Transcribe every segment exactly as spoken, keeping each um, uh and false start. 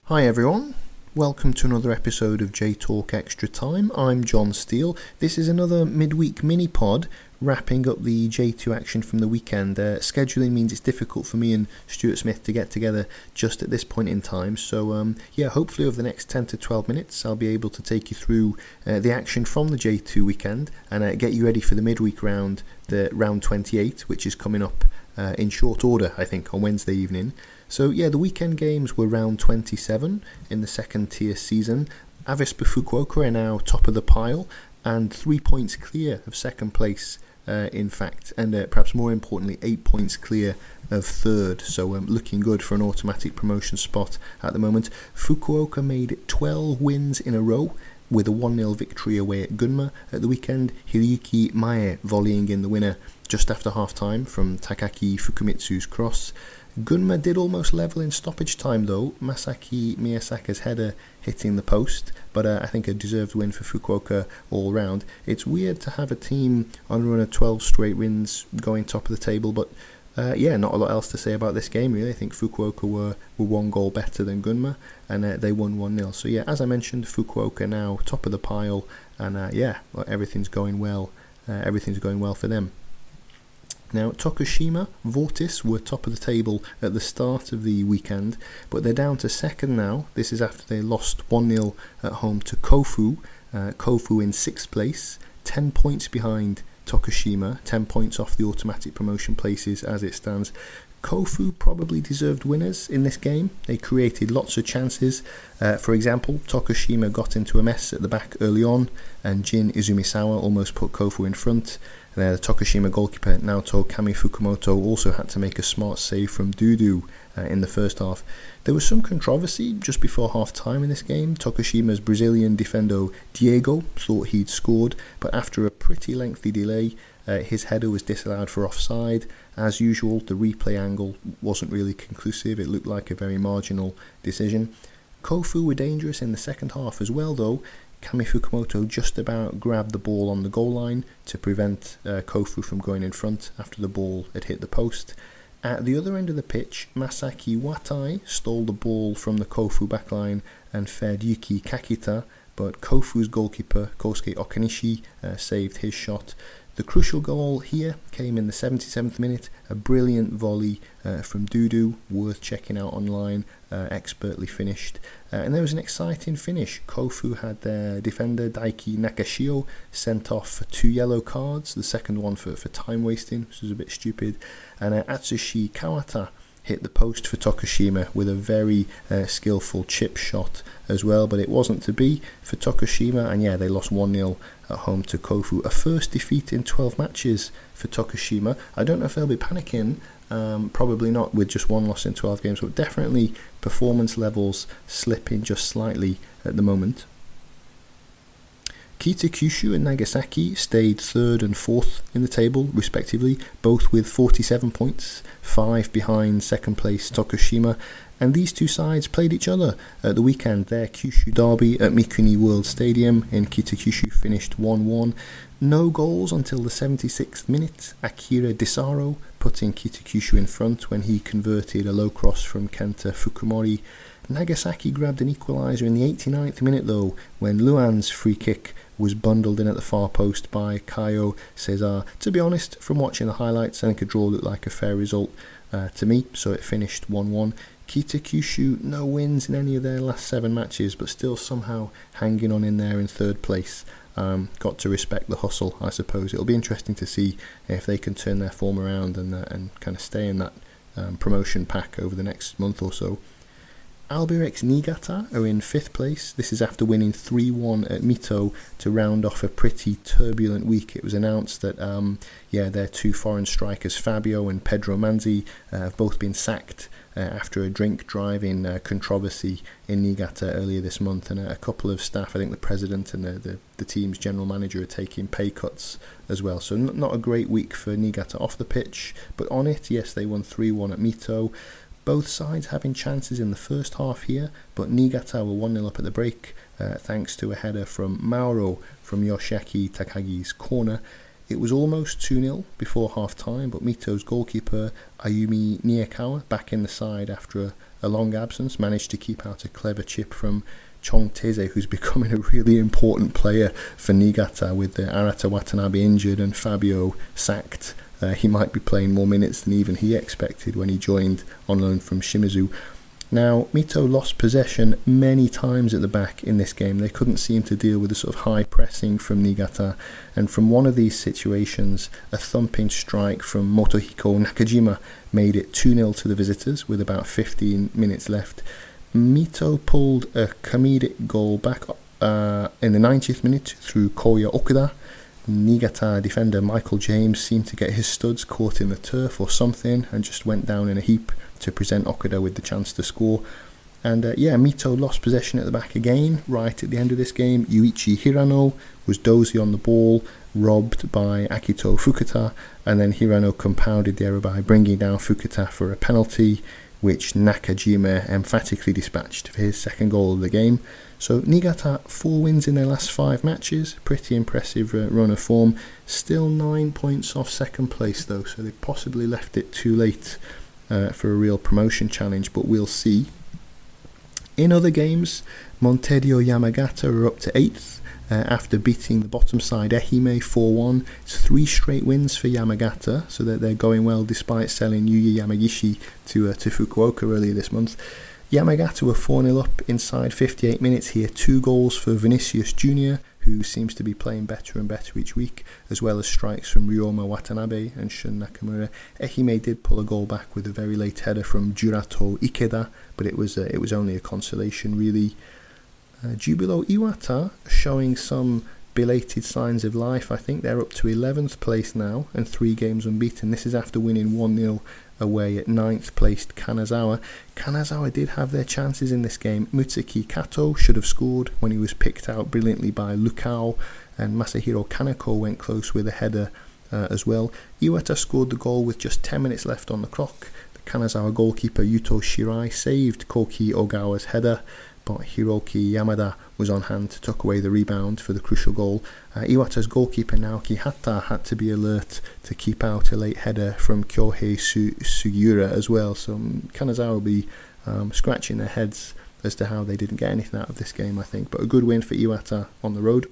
Hi everyone, welcome to another episode of J Talk Extra Time. I'm John Steele. This is another midweek mini-pod wrapping up the J two action from the weekend. Uh, scheduling means it's difficult for me and Stuart Smith to get together just at this point in time. So um, yeah, hopefully over the next ten to twelve minutes I'll be able to take you through uh, the action from the J two weekend and uh, get you ready for the midweek round, the round twenty-eight, which is coming up uh, in short order, I think, on Wednesday evening. So yeah, the weekend games were round twenty-seven in the second tier season. Avispa Fukuoka are now top of the pile and three points clear of second place, uh, in fact, and uh, perhaps more importantly, eight points clear of third. So um, looking good for an automatic promotion spot at the moment. Fukuoka made twelve wins in a row with a one nil victory away at Gunma at the weekend. Hiroyuki Mae volleying in the winner just after half time from Takaki Fukumitsu's cross. Gunma did almost level in stoppage time though, Masaki Miyasaka's header hitting the post, but uh, I think a deserved win for Fukuoka all round. It's weird to have a team on a run of twelve straight wins going top of the table, but uh, yeah, not a lot else to say about this game really. I think Fukuoka were, were one goal better than Gunma, and uh, they won one nil. So yeah, as I mentioned, Fukuoka now top of the pile, and uh, yeah, well, everything's going well. Uh, everything's going well for them. Now, Tokushima Vortis were top of the table at the start of the weekend, but they're down to second now. This is after they lost one nil at home to Kofu. Uh, Kofu in sixth place, ten points behind Tokushima, ten points off the automatic promotion places as it stands. Kofu probably deserved winners in this game. They created lots of chances. Uh, for example, Tokushima got into a mess at the back early on, and Jin Izumisawa almost put Kofu in front. And, uh, the Tokushima goalkeeper Naoto Kami Fukumoto also had to make a smart save from Dudu uh, in the first half. There was some controversy just before half time in this game. Tokushima's Brazilian defender Diego thought he'd scored, but after a pretty lengthy delay, Uh, his header was disallowed for offside. As usual, the replay angle wasn't really conclusive. It looked like a very marginal decision. Kofu were dangerous in the second half as well, though. Kami Fukumoto just about grabbed the ball on the goal line to prevent uh, Kofu from going in front after the ball had hit the post. At the other end of the pitch, Masaki Watai stole the ball from the Kofu backline and fed Yuki Kakita, but Kofu's goalkeeper, Kosuke Okanishi, uh, saved his shot. The crucial goal here came in the seventy-seventh minute, a brilliant volley uh, from Dudu, worth checking out online, uh, expertly finished. Uh, and there was an exciting finish. Kofu had their defender Daiki Nakashio sent off for two yellow cards, the second one for, for time wasting, which was a bit stupid, and uh, Atsushi Kawata hit the post for Tokushima with a very uh, skillful chip shot as well, but it wasn't to be for Tokushima, and yeah, they lost one nil at home to Kofu. A first defeat in twelve matches for Tokushima. I don't know if they'll be panicking, um, probably not with just one loss in twelve games, but definitely performance levels slipping just slightly at the moment. Kitakyushu and Nagasaki stayed third and fourth in the table, respectively, both with forty-seven points, five behind second place Tokushima, and these two sides played each other at the weekend. Their Kyushu derby at Mikuni World Stadium in Kitakyushu finished one one. No goals until the seventy-sixth minute, Akira Disaro putting Kitakyushu in front when he converted a low cross from Kenta Fukumori. Nagasaki grabbed an equaliser in the eighty-ninth minute though, when Luan's free kick was bundled in at the far post by Kaio Cesar. To be honest, from watching the highlights, I think a draw looked like a fair result uh, to me, so it finished one one. Kitakyushu, no wins in any of their last seven matches, but still somehow hanging on in there in third place. Um, got to respect the hustle, I suppose. It'll be interesting to see if they can turn their form around and, uh, and kind of stay in that um, promotion pack over the next month or so. Albirex Niigata are in fifth place. This is after winning three one at Mito to round off a pretty turbulent week. It was announced that um, yeah, their two foreign strikers, Fabio and Pedro Manzi, uh, have both been sacked uh, after a drink driving uh, controversy in Niigata earlier this month. And a couple of staff, I think the president and the, the, the team's general manager, are taking pay cuts as well. So n- not a great week for Niigata off the pitch, but on it, yes, they won three one at Mito. Both sides having chances in the first half here, but Niigata were one nil up at the break, uh, thanks to a header from Mauro from Yoshiaki Takagi's corner. It was almost two nil before half-time, but Mito's goalkeeper, Ayumi Niyakawa, back in the side after a, a long absence, managed to keep out a clever chip from Chong Taizé, who's becoming a really important player for Niigata with uh, Arata Watanabe injured and Fabio sacked. Uh, he might be playing more minutes than even he expected when he joined on loan from Shimizu. Now, Mito lost possession many times at the back in this game. They couldn't seem to deal with the sort of high pressing from Niigata, and from one of these situations, a thumping strike from Motohiko Nakajima made it two nil to the visitors with about fifteen minutes left. Mito pulled a comedic goal back uh, in the ninetieth minute through Koya Okuda. Niigata defender Michael James seemed to get his studs caught in the turf or something and just went down in a heap to present Okuda with the chance to score. And uh, yeah, Mito lost possession at the back again right at the end of this game. Yuichi Hirano was dozy on the ball, robbed by Akito Fukuta, and then Hirano compounded the error by bringing down Fukuta for a penalty, which Nakajima emphatically dispatched for his second goal of the game. So Niigata, four wins in their last five matches, pretty impressive uh, run of form. Still nine points off second place though, so they possibly left it too late uh, for a real promotion challenge, but we'll see. In other games, Montedio Yamagata are up to eighth. Uh, after beating the bottom side Ehime four one. It's three straight wins for Yamagata, so that they're going well despite selling Yuya Yamagishi to, uh, to Fukuoka earlier this month. Yamagata were four nil up inside fifty-eight minutes here, two goals for Vinicius Junior, who seems to be playing better and better each week, as well as strikes from Ryoma Watanabe and Shun Nakamura. Ehime did pull a goal back with a very late header from Jurato Ikeda, but it was, uh, it was only a consolation really. Uh, Jubilo Iwata showing some belated signs of life. I think they're up to eleventh place now and three games unbeaten. This is after winning one nil away at ninth placed Kanazawa. Kanazawa did have their chances in this game. Mutsuki Kato should have scored when he was picked out brilliantly by Lukao, and Masahiro Kaneko went close with a header uh, as well. Iwata scored the goal with just ten minutes left on the clock. The Kanazawa goalkeeper Yuto Shirai saved Koki Ogawa's header, but Hiroki Yamada was on hand to tuck away the rebound for the crucial goal. Uh, Iwata's goalkeeper Naoki Hata had to be alert to keep out a late header from Kyohei Su- Sugiura as well, so um, Kanazawa will be um, scratching their heads as to how they didn't get anything out of this game, I think, but a good win for Iwata on the road.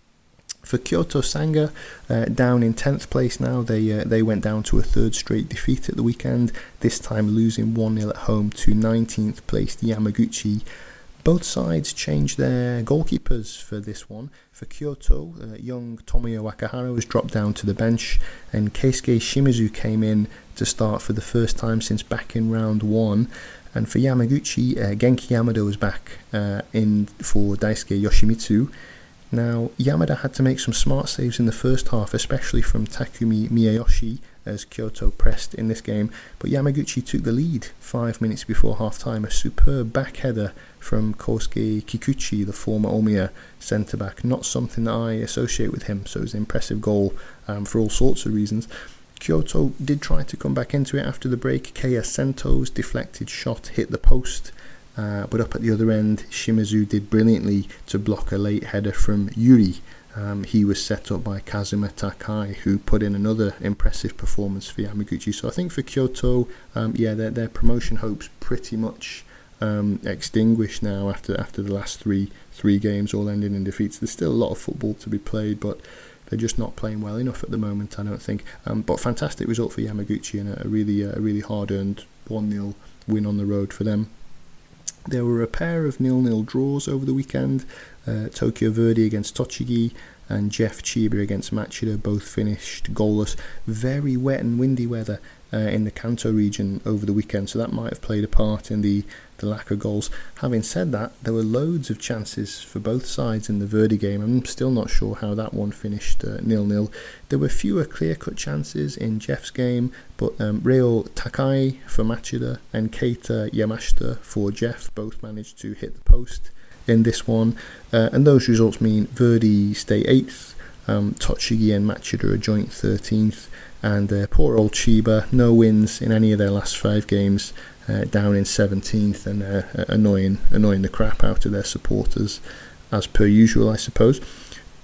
For Kyoto Sanga, uh, down in tenth place now, they uh, they went down to a third straight defeat at the weekend, this time losing one nil at home to nineteenth placed Yamaguchi. Both sides changed their goalkeepers for this one. For Kyoto, uh, young Tomoyo Wakahara was dropped down to the bench, and Keisuke Shimizu came in to start for the first time since back in round one. And for Yamaguchi, uh, Genki Yamada was back uh, in for Daisuke Yoshimitsu. Now, Yamada had to make some smart saves in the first half, especially from Takumi Miyayoshi, as Kyoto pressed in this game, but Yamaguchi took the lead five minutes before half-time. A superb back header from Kosuke Kikuchi, the former Omiya centre-back, not something that I associate with him, so it was an impressive goal um, for all sorts of reasons. Kyoto did try to come back into it after the break. Keiya Sento's deflected shot hit the post, uh, but up at the other end, Shimizu did brilliantly to block a late header from Yuri. Um, he was set up by Kazuma Takai, who put in another impressive performance for Yamaguchi. So I think for Kyoto, um, yeah, their, their promotion hopes pretty much um, extinguished now after after the last three three games all ending in defeats. There's still a lot of football to be played, but they're just not playing well enough at the moment, I don't think. Um, but fantastic result for Yamaguchi, and a, a really uh, a really hard-earned one nil win on the road for them. There were a pair of nil nil draws over the weekend. Uh, Tokyo Verdy against Tochigi and Jeff Chiba against Machida both finished goalless. Very wet and windy weather uh, in the Kanto region over the weekend, so that might have played a part in the, the lack of goals. Having said that, there were loads of chances for both sides in the Verdy game. I'm still not sure how that one finished uh, nil nil. There were fewer clear-cut chances in Jeff's game, but um, Reo Takai for Machida and Keita Yamashita for Jeff both managed to hit the post in this one, uh, and those results mean Verdy stay eighth, um, Tochigi and Machida are joint thirteenth, and uh, poor old Chiba, no wins in any of their last five games, uh, down in seventeenth, and uh, annoying annoying the crap out of their supporters as per usual, I suppose.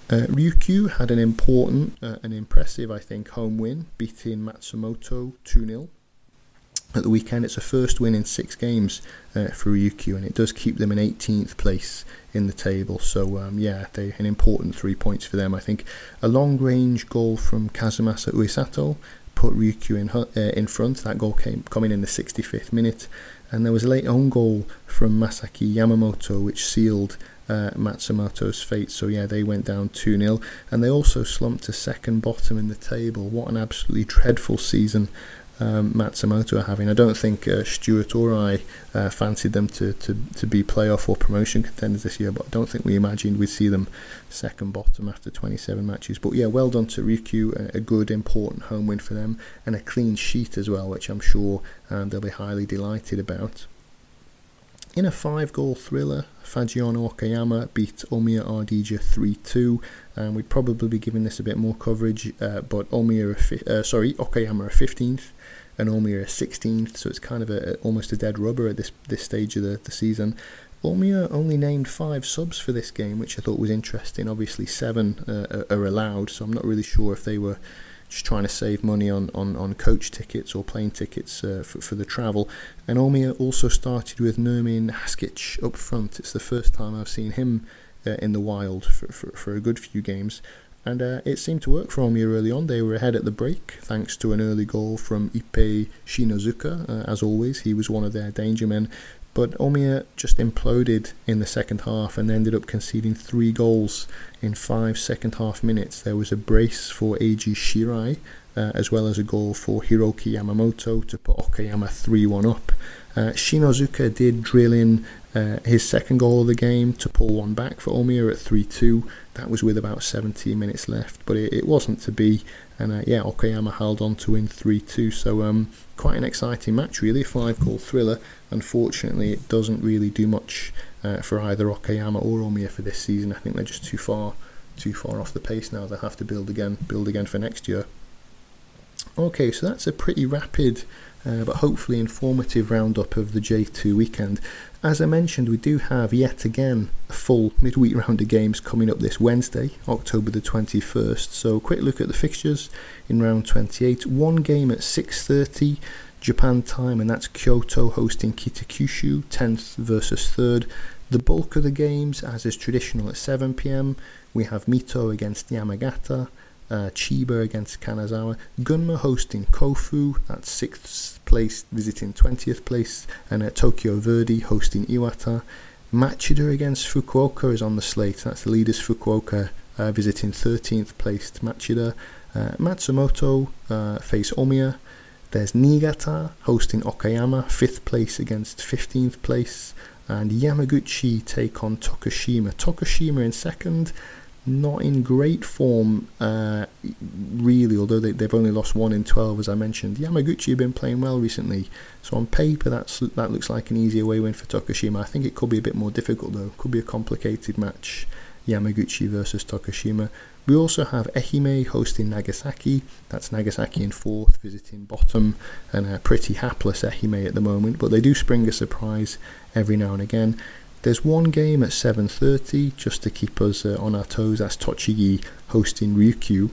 Uh, Ryukyu had an important uh, and impressive, I think, home win, beating Matsumoto two nil. At the weekend. It's a first win in six games uh, for Ryukyu, and it does keep them in eighteenth place in the table. So um, yeah, they an important three points for them. I think a long-range goal from Kazumasa Uesato put Ryukyu in uh, in front. That goal came coming in the sixty-fifth minute, and there was a late own goal from Masaki Yamamoto which sealed uh, Matsumoto's fate. So yeah, they went down two nil, and they also slumped to second bottom in the table. What an absolutely dreadful season Um, Matsumoto are having. I don't think uh, Stuart or I uh, fancied them to, to, to be playoff or promotion contenders this year, but I don't think we imagined we'd see them second bottom after twenty-seven matches. But yeah, well done to Ryukyu, a, a good important home win for them, and a clean sheet as well, which I'm sure um, they'll be highly delighted about. In a five-goal thriller, Fagiano Okayama beat Omiya Ardija three two, and we'd probably be giving this a bit more coverage, uh, but Omiya are fi- uh, sorry, Okayama are fifteenth, and Omiya are sixteenth, so it's kind of a, a, almost a dead rubber at this this stage of the, the season. Omiya only named five subs for this game, which I thought was interesting. Obviously, seven uh, are allowed, so I'm not really sure if they were just trying to save money on, on, on coach tickets or plane tickets uh, for, for the travel. And Omiya also started with Nermin Haskic up front. It's the first time I've seen him uh, in the wild for, for, for a good few games. And uh, it seemed to work for Omiya early on. They were ahead at the break thanks to an early goal from Ippei Shinozuka. Uh, as always, he was one of their danger men. But Omiya just imploded in the second half and ended up conceding three goals in five second half minutes. There was a brace for Eiji Shirai, uh, as well as a goal for Hiroki Yamamoto to put Okayama three one up. Uh, Shinozuka did drill in uh, his second goal of the game to pull one back for Omiya at three two. That was with about seventeen minutes left, but it, it wasn't to be. And uh, yeah, Okayama held on to win three two. So um, quite an exciting match, really. A five-goal thriller. Unfortunately, it doesn't really do much uh, for either Okayama or Omiya for this season. I think they're just too far, too far off the pace now. They'll have to build again, build again for next year. Okay, so that's a pretty rapid, uh, but hopefully informative roundup of the J two weekend. As I mentioned, we do have yet again a full midweek round of games coming up this Wednesday, October the twenty-first. So quick look at the fixtures in round twenty-eight. One game at six thirty Japan time, and that's Kyoto hosting Kitakyushu, tenth versus third. The bulk of the games, as is traditional, at seven p.m. We have Mito against Yamagata, uh, Chiba against Kanazawa, Gunma hosting Kofu, that's sixth place visiting twentieth place, and uh, Tokyo Verdy hosting Iwata. Machida against Fukuoka is on the slate. That's the leaders Fukuoka uh, visiting thirteenth place Machida. Uh, Matsumoto uh, face Omiya. There's Niigata hosting Okayama, fifth place against fifteenth place. And Yamaguchi take on Tokushima. Tokushima in second, not in great form, uh, really, although they, they've only lost one in twelve, as I mentioned. Yamaguchi have been playing well recently, so on paper that's, that looks like an easy away win for Tokushima. I think it could be a bit more difficult, though. Could be a complicated match, Yamaguchi versus Tokushima. We also have Ehime hosting Nagasaki. That's Nagasaki in fourth, visiting bottom, and a pretty hapless Ehime at the moment, but they do spring a surprise every now and again. There's one game at seven thirty, just to keep us uh, on our toes. That's Tochigi hosting Ryukyu.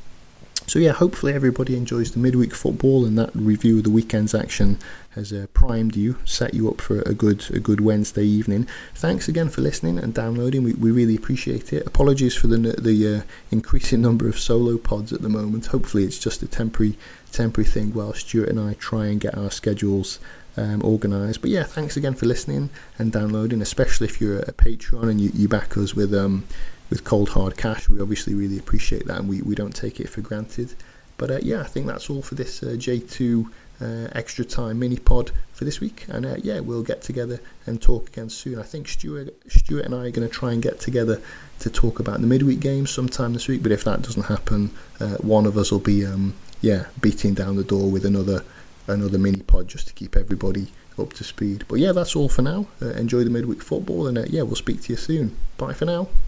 So yeah, hopefully everybody enjoys the midweek football, and that review of the weekend's action has uh, primed you, set you up for a good a good Wednesday evening. Thanks again for listening and downloading. We, we really appreciate it. Apologies for the the uh, increasing number of solo pods at the moment. Hopefully it's just a temporary temporary thing while Stuart and I try and get our schedules um, organised. But yeah, thanks again for listening and downloading, especially if you're a Patreon and you, you back us with um with cold hard cash. We obviously really appreciate that, and we, we don't take it for granted. But uh, yeah, I think that's all for this uh, J two uh, extra time mini pod for this week, and uh, yeah, we'll get together and talk again soon. I think Stuart Stuart and I are going to try and get together to talk about the midweek games sometime this week, but if that doesn't happen, uh, one of us will be um yeah beating down the door with another another mini pod just to keep everybody up to speed. But yeah, that's all for now. Uh, enjoy the midweek football, and uh, yeah, we'll speak to you soon. Bye for now.